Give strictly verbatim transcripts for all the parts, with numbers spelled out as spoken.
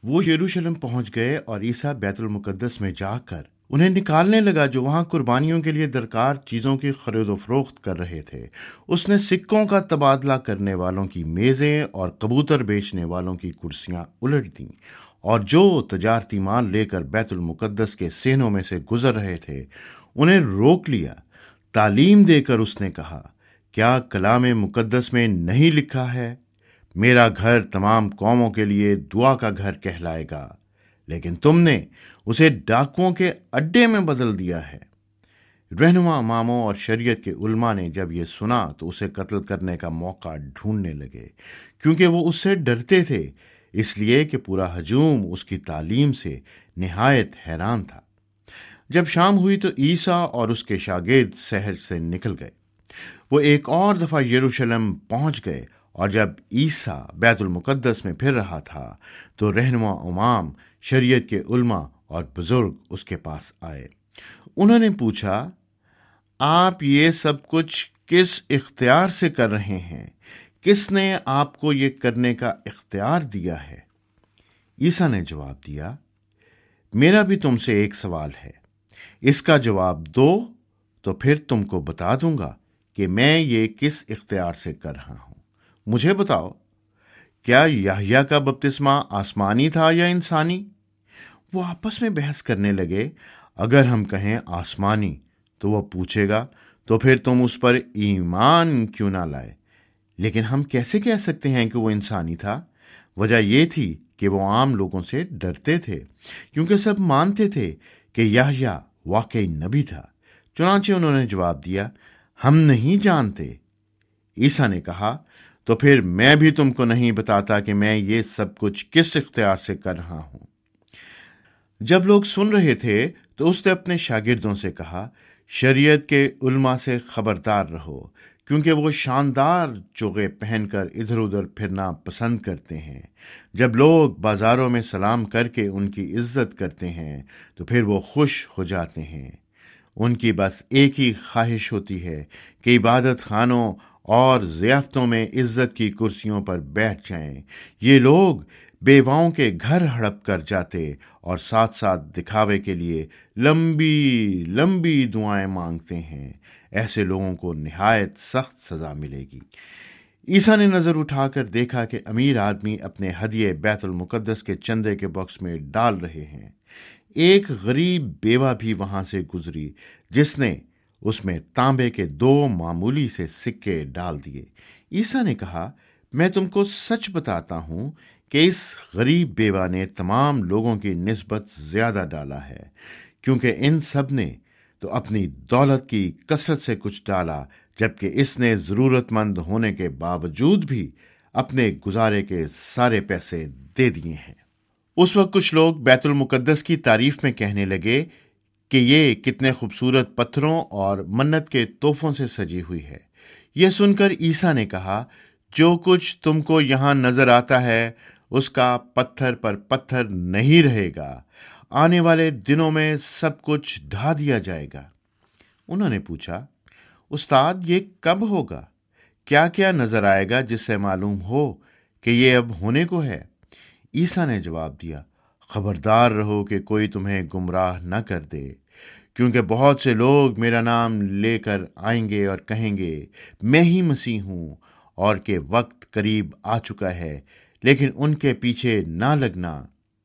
وہ یروشلم پہنچ گئے اور عیسیٰ بیت المقدس میں جا کر انہیں نکالنے لگا جو وہاں قربانیوں کے لیے درکار چیزوں کی خرید و فروخت کر رہے تھے۔ اس نے سکوں کا تبادلہ کرنے والوں کی میزیں اور کبوتر بیچنے والوں کی کرسیاں الٹ دیں، اور جو تجارتی مال لے کر بیت المقدس کے صحنوں میں سے گزر رہے تھے انہیں روک لیا۔ تعلیم دے کر اس نے کہا، کیا کلام مقدس میں نہیں لکھا ہے، میرا گھر تمام قوموں کے لیے دعا کا گھر کہلائے گا، لیکن تم نے اسے ڈاکوؤں کے اڈے میں بدل دیا ہے۔ رہنما اماموں اور شریعت کے علماء نے جب یہ سنا تو اسے قتل کرنے کا موقع ڈھونڈنے لگے، کیونکہ وہ اس سے ڈرتے تھے، اس لیے کہ پورا ہجوم اس کی تعلیم سے نہایت حیران تھا۔ جب شام ہوئی تو عیسیٰ اور اس کے شاگرد شہر سے نکل گئے۔ وہ ایک اور دفعہ یروشلم پہنچ گئے، اور جب عیسیٰ بیت المقدس میں پھر رہا تھا تو رہنما امام، شریعت کے علماء اور بزرگ اس کے پاس آئے۔ انہوں نے پوچھا، آپ یہ سب کچھ کس اختیار سے کر رہے ہیں؟ کس نے آپ کو یہ کرنے کا اختیار دیا ہے؟ عیسیٰ نے جواب دیا، میرا بھی تم سے ایک سوال ہے، اس کا جواب دو تو پھر تم کو بتا دوں گا کہ میں یہ کس اختیار سے کر رہا ہوں۔ مجھے بتاؤ، کیا یحییٰ کا بپتسمہ آسمانی تھا یا انسانی؟ وہ آپس میں بحث کرنے لگے۔ اگر ہم کہیں آسمانی تو وہ پوچھے گا، تو پھر تم اس پر ایمان کیوں نہ لائے؟ لیکن ہم کیسے کہہ سکتے ہیں کہ وہ انسانی تھا؟ وجہ یہ تھی کہ وہ عام لوگوں سے ڈرتے تھے، کیونکہ سب مانتے تھے کہ یحییٰ واقعی نبی تھا۔ چنانچہ انہوں نے جواب دیا، ہم نہیں جانتے۔ عیسیٰ نے کہا، تو پھر میں بھی تم کو نہیں بتاتا کہ میں یہ سب کچھ کس اختیار سے کر رہا ہوں۔ جب لوگ سن رہے تھے تو اس نے اپنے شاگردوں سے کہا، شریعت کے علماء سے خبردار رہو، کیونکہ وہ شاندار چوغے پہن کر ادھر ادھر پھرنا پسند کرتے ہیں۔ جب لوگ بازاروں میں سلام کر کے ان کی عزت کرتے ہیں تو پھر وہ خوش ہو جاتے ہیں۔ ان کی بس ایک ہی خواہش ہوتی ہے کہ عبادت خانوں اور ضیافتوں میں عزت کی کرسیوں پر بیٹھ جائیں۔ یہ لوگ بیواؤں کے گھر ہڑپ کر جاتے اور ساتھ ساتھ دکھاوے کے لیے لمبی لمبی دعائیں مانگتے ہیں۔ ایسے لوگوں کو نہایت سخت سزا ملے گی۔ عیسیٰ نے نظر اٹھا کر دیکھا کہ امیر آدمی اپنے ہدیے بیت المقدس کے چندے کے باکس میں ڈال رہے ہیں۔ ایک غریب بیوہ بھی وہاں سے گزری جس نے اس میں تانبے کے دو معمولی سے سکے ڈال دیے۔ عیسیٰ نے کہا، میں تم کو سچ بتاتا ہوں کہ اس غریب بیوہ نے تمام لوگوں کی نسبت زیادہ ڈالا ہے، کیونکہ ان سب نے تو اپنی دولت کی کثرت سے کچھ ڈالا، جبکہ اس نے ضرورت مند ہونے کے باوجود بھی اپنے گزارے کے سارے پیسے دے دیے ہیں۔ اس وقت کچھ لوگ بیت المقدس کی تعریف میں کہنے لگے کہ یہ کتنے خوبصورت پتھروں اور منت کے تحفوں سے سجی ہوئی ہے۔ یہ سن کر عیسیٰ نے کہا، جو کچھ تم کو یہاں نظر آتا ہے اس کا پتھر پر پتھر نہیں رہے گا، آنے والے دنوں میں سب کچھ ڈھا دیا جائے گا۔ انہوں نے پوچھا، استاد یہ کب ہوگا؟ کیا کیا نظر آئے گا جس سے معلوم ہو کہ یہ اب ہونے کو ہے؟ عیسیٰ نے جواب دیا، خبردار رہو کہ کوئی تمہیں گمراہ نہ کر دے، کیونکہ بہت سے لوگ میرا نام لے کر آئیں گے اور کہیں گے میں ہی مسیح ہوں، اور کہ وقت قریب آ چکا ہے، لیکن ان کے پیچھے نہ لگنا۔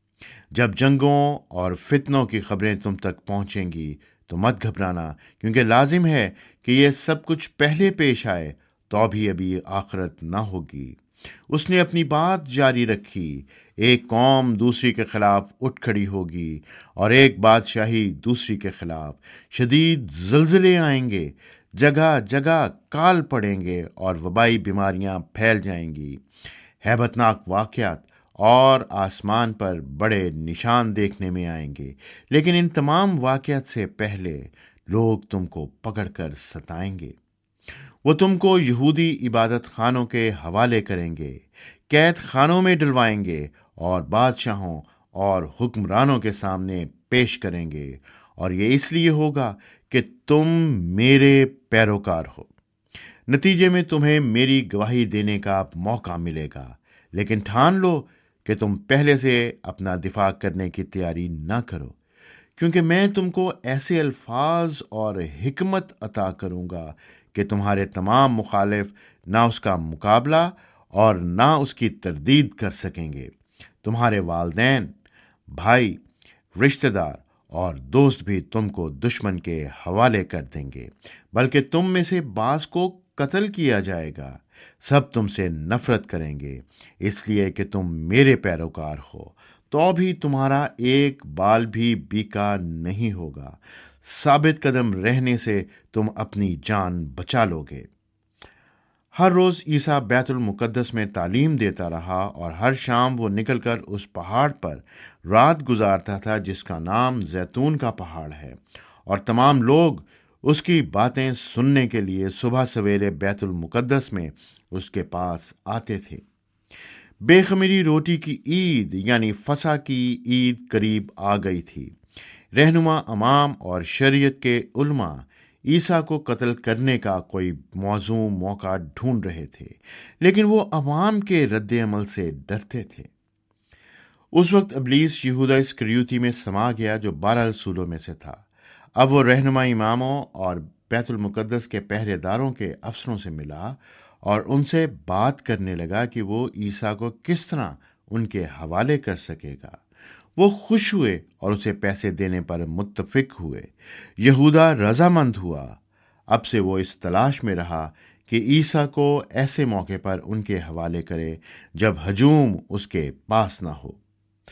جب جنگوں اور فتنوں کی خبریں تم تک پہنچیں گی تو مت گھبرانا، کیونکہ لازم ہے کہ یہ سب کچھ پہلے پیش آئے تو بھی ابھی آخرت نہ ہوگی۔ اس نے اپنی بات جاری رکھی، ایک قوم دوسری کے خلاف اٹھ کھڑی ہوگی اور ایک بادشاہی دوسری کے خلاف۔ شدید زلزلے آئیں گے، جگہ جگہ کال پڑیں گے اور وبائی بیماریاں پھیل جائیں گی۔ ہیبت ناک واقعات اور آسمان پر بڑے نشان دیکھنے میں آئیں گے، لیکن ان تمام واقعات سے پہلے لوگ تم کو پکڑ کر ستائیں گے۔ وہ تم کو یہودی عبادت خانوں کے حوالے کریں گے، قید خانوں میں ڈلوائیں گے اور بادشاہوں اور حکمرانوں کے سامنے پیش کریں گے، اور یہ اس لیے ہوگا کہ تم میرے پیروکار ہو۔ نتیجے میں تمہیں میری گواہی دینے کا موقع ملے گا، لیکن ٹھان لو کہ تم پہلے سے اپنا دفاع کرنے کی تیاری نہ کرو، کیونکہ میں تم کو ایسے الفاظ اور حکمت عطا کروں گا کہ تمہارے تمام مخالف نہ اس کا مقابلہ اور نہ اس کی تردید کر سکیں گے۔ تمہارے والدین، بھائی، رشتہ دار اور دوست بھی تم کو دشمن کے حوالے کر دیں گے، بلکہ تم میں سے بعض کو قتل کیا جائے گا۔ سب تم سے نفرت کریں گے، اس لیے کہ تم میرے پیروکار ہو، تو بھی تمہارا ایک بال بھی بیکار نہیں ہوگا۔ ثابت قدم رہنے سے تم اپنی جان بچا لو گے۔ ہر روز عیسیٰ بیت المقدس میں تعلیم دیتا رہا اور ہر شام وہ نکل کر اس پہاڑ پر رات گزارتا تھا جس کا نام زیتون کا پہاڑ ہے، اور تمام لوگ اس کی باتیں سننے کے لیے صبح سویرے بیت المقدس میں اس کے پاس آتے تھے۔ بے خمیری روٹی کی عید یعنی فسح کی عید قریب آ گئی تھی۔ رہنما امام اور شریعت کے علماء عیسیٰ کو قتل کرنے کا کوئی موزوں موقع ڈھونڈ رہے تھے، لیکن وہ عوام کے رد عمل سے ڈرتے تھے۔ اس وقت ابلیس یہودا اسکریوتی میں سما گیا جو بارہ رسولوں میں سے تھا۔ اب وہ رہنما اماموں اور بیت المقدس کے پہرے داروں کے افسروں سے ملا اور ان سے بات کرنے لگا کہ وہ عیسیٰ کو کس طرح ان کے حوالے کر سکے گا۔ وہ خوش ہوئے اور اسے پیسے دینے پر متفق ہوئے۔ یہودا رضامند ہوا۔ اب سے وہ اس تلاش میں رہا کہ عیسیٰ کو ایسے موقع پر ان کے حوالے کرے جب ہجوم اس کے پاس نہ ہو۔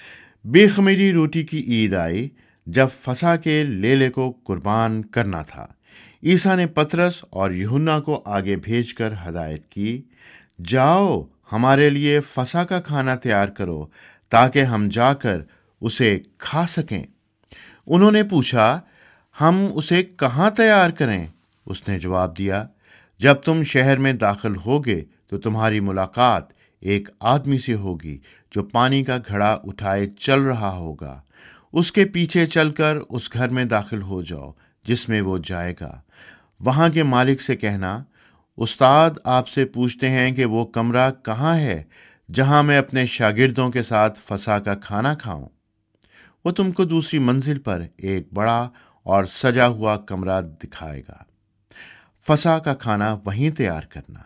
بے خمیری روٹی کی عید آئی جب فسح کے لیلے کو قربان کرنا تھا۔ عیسیٰ نے پطرس اور یوحنا کو آگے بھیج کر ہدایت کی، جاؤ ہمارے لیے فسح کا کھانا تیار کرو تاکہ ہم جا کر اسے کھا سکیں۔ انہوں نے پوچھا، ہم اسے کہاں تیار کریں؟ اس نے جواب دیا، جب تم شہر میں داخل ہوگے تو تمہاری ملاقات ایک آدمی سے ہوگی جو پانی کا گھڑا اٹھائے چل رہا ہوگا۔ اس کے پیچھے چل کر اس گھر میں داخل ہو جاؤ جس میں وہ جائے گا۔ وہاں کے مالک سے کہنا، استاد آپ سے پوچھتے ہیں کہ وہ کمرہ کہاں ہے جہاں میں اپنے شاگردوں کے ساتھ فسح کا کھانا کھاؤں۔ وہ تم کو دوسری منزل پر ایک بڑا اور سجا ہوا کمرہ دکھائے گا۔ فسح کا کھانا وہیں تیار کرنا۔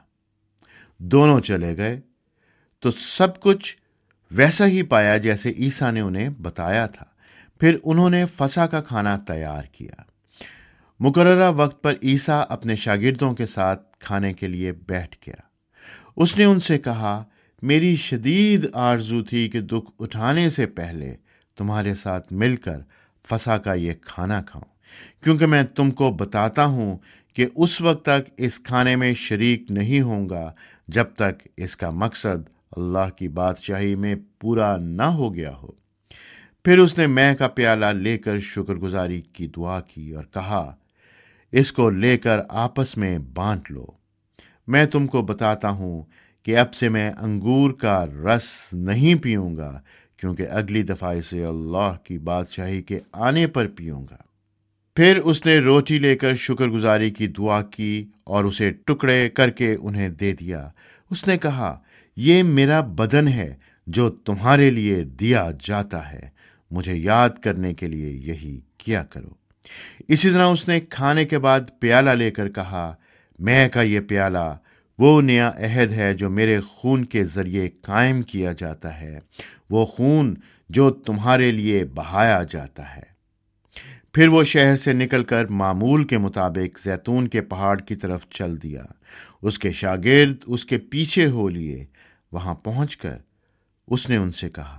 دونوں چلے گئے تو سب کچھ ویسا ہی پایا جیسے عیسیٰ نے انہیں بتایا تھا۔ پھر انہوں نے فسح کا کھانا تیار کیا۔ مقررہ وقت پر عیسیٰ اپنے شاگردوں کے ساتھ کھانے کے لیے بیٹھ گیا۔ اس نے ان سے کہا، میری شدید آرزو تھی کہ دکھ اٹھانے سے پہلے تمہارے ساتھ مل کر فسح کا یہ کھانا کھاؤں، کیونکہ میں تم کو بتاتا ہوں کہ اس وقت تک اس کھانے میں شریک نہیں ہوں گا جب تک اس کا مقصد اللہ کی بادشاہی میں پورا نہ ہو گیا ہو۔ پھر اس نے مے کا پیالہ لے کر شکر گزاری کی دعا کی اور کہا، اس کو لے کر آپس میں بانٹ لو۔ میں تم کو بتاتا ہوں کہ اب سے میں انگور کا رس نہیں پیوں گا، کیونکہ اگلی دفعہ اسے اللہ کی بادشاہی کے آنے پر پیوں گا۔ پھر اس نے روٹی لے کر شکر گزاری کی دعا کی اور اسے ٹکڑے کر کے انہیں دے دیا۔ اس نے کہا، یہ میرا بدن ہے جو تمہارے لیے دیا جاتا ہے، مجھے یاد کرنے کے لیے یہی کیا کرو۔ اسی طرح اس نے کھانے کے بعد پیالہ لے کر کہا، میں کا یہ پیالہ وہ نیا عہد ہے جو میرے خون کے ذریعے قائم کیا جاتا ہے، وہ خون جو تمہارے لیے بہایا جاتا ہے۔ پھر وہ شہر سے نکل کر معمول کے مطابق زیتون کے پہاڑ کی طرف چل دیا۔ اس کے شاگرد اس کے پیچھے ہو لیے۔ وہاں پہنچ کر اس نے ان سے کہا،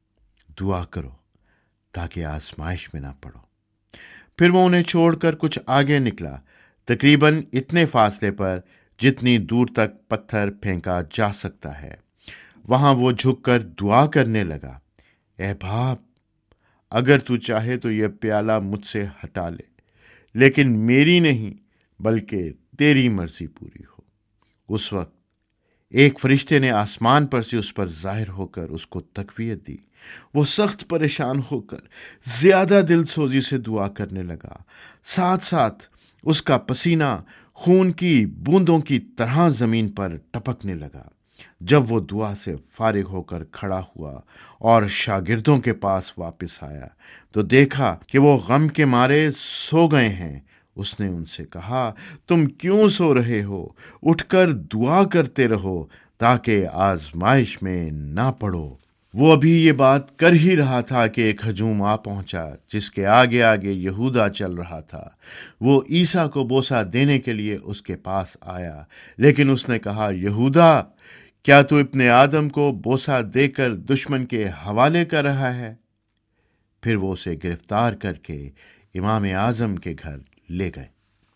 دعا کرو تاکہ آزمائش میں نہ پڑو۔ پھر وہ انہیں چھوڑ کر کچھ آگے نکلا، تقریباً اتنے فاصلے پر جتنی دور تک پتھر پھینکا جا سکتا ہے۔ وہاں وہ جھک کر دعا کرنے لگا، اے باپ، اگر تو چاہے تو یہ پیالہ مجھ سے ہٹا لے، لیکن میری نہیں بلکہ تیری مرضی پوری ہو۔ اس وقت ایک فرشتے نے آسمان پر سے اس پر ظاہر ہو کر اس کو تقویت دی۔ وہ سخت پریشان ہو کر زیادہ دل سوزی سے دعا کرنے لگا، ساتھ ساتھ اس کا پسینہ خون کی بوندوں کی طرح زمین پر ٹپکنے لگا۔ جب وہ دعا سے فارغ ہو کر کھڑا ہوا اور شاگردوں کے پاس واپس آیا تو دیکھا کہ وہ غم کے مارے سو گئے ہیں۔ اس نے ان سے کہا، تم کیوں سو رہے ہو؟ اٹھ کر دعا کرتے رہو تاکہ آزمائش میں نہ پڑو۔ وہ ابھی یہ بات کر ہی رہا تھا کہ ایک ہجوم آ پہنچا جس کے آگے آگے یہودا چل رہا تھا۔ وہ عیسیٰ کو بوسہ دینے کے لیے اس کے پاس آیا، لیکن اس نے کہا، یہودا، کیا تو ابن آدم کو بوسہ دے کر دشمن کے حوالے کر رہا ہے؟ پھر وہ اسے گرفتار کر کے امام اعظم کے گھر لے گئے۔